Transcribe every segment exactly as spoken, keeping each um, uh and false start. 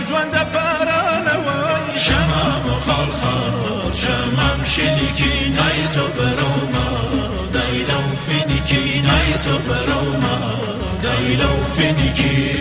جوان دپارانوی شمام خال خال شمام شلیکی نای تو بروما دایلو فینیکی نای تو بروما دایلو فینیکی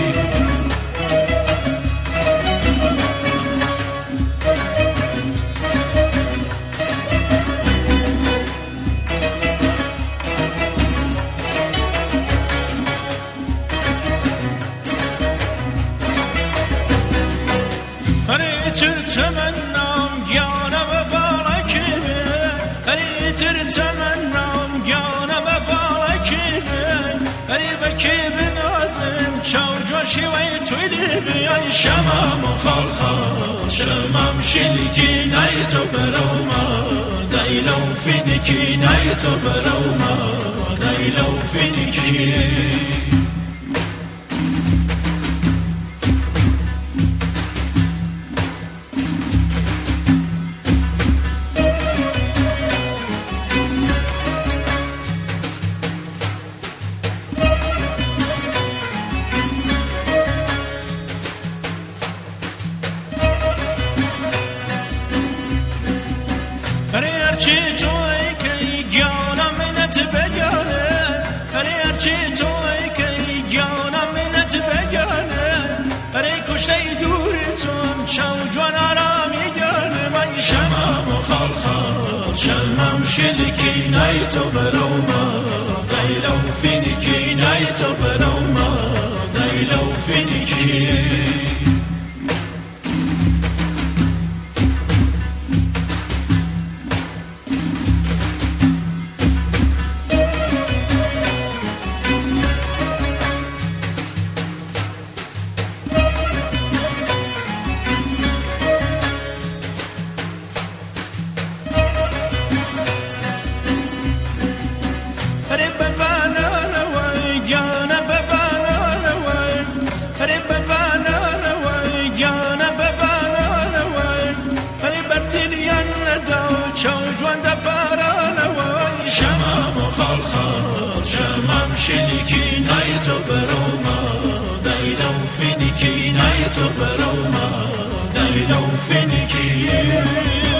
تمنام جانم بالکیه هری تر تمنام جانم بالکیه هری بکیب نازم چاو جوشی و تویلی بیای شمام خال خال شمام شلیکی نای تو بروما دایلو فینیکی نای تو بروما دایلو فینیکی هرچی توی که جانم منت بگانه هرچی توی که جانم منت بگانه هری کشته دور توم چاو جوان آرامی گانه من شمام خال خال شمام شلیکی نای تو بروما دایلو فینیکی نای تو بروما دایلو فینیکی شمام خال خال شمام شلیکی نای تو بروما دایلو فینیکی نای تو بروما دایلو فینیکی